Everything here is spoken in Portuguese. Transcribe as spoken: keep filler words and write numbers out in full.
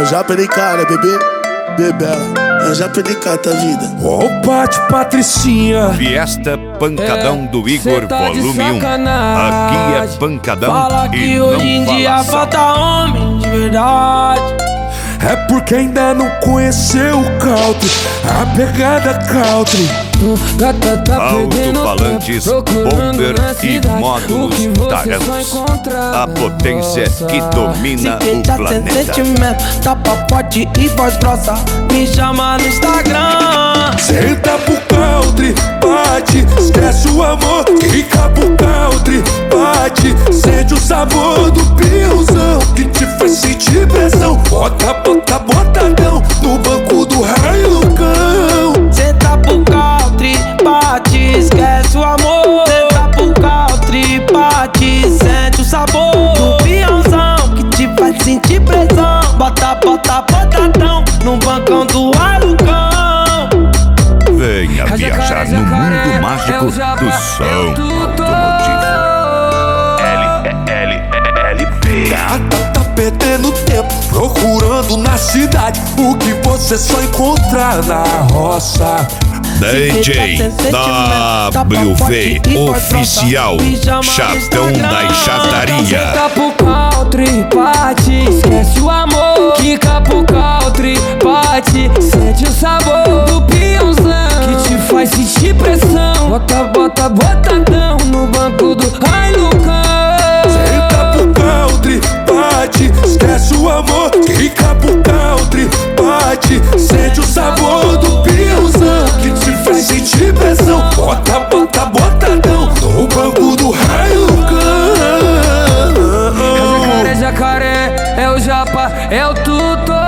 Eu já perdi cara, bebê, bebela. Eu já perdi cara da vida. Ó o Pátio Patricinha. Fiesta Pancadão É, do Igor, tá volume um. Aqui é pancadão Fala e que não hoje em dia falação. falta homem de verdade. É porque ainda não conheceu o country, a pegada country. Gata tá perdendo Alto-falantes, tempo, procurando bomber na e cidade módulos o que você Tarans. só encontra A potência roça. que domina Se o tá sem planeta. sentimento, tapa forte e voz grossa, me chama no Instagram. Senta pro country, bate, esquece o amor, fica pro country, bate, sente o sabor do piozão que te faz sentir pressão. Bota, bota, botadão no banco do Hilux. Senta pro country, bate, esquece o amor. Senta pro country, bate, sente o sabor do peãozão que te faz sentir pressão. Bota, bota, botadão no bancão do Alucão. Venha viajar no mundo mágico do som automotivo. L L L P. Gata tá perdendo tempo, procurando na cidade o que você só encontra na roça. D J W V Oficial, Chatão da Chataria. Fica pro country, bate, esquece o amor. Fica pro country, bate, sente o sabor do peãozão que te faz sentir pressão. Bota, bota, botadão no banco do Hilux. Senta pro country, bate, esquece o amor. Fica pro country, bate, sente o sabor do peãozão que te faz sentir pressão. Bota, bota, botadão no banco do Hilux. É jacaré, é o japa, é o tutor.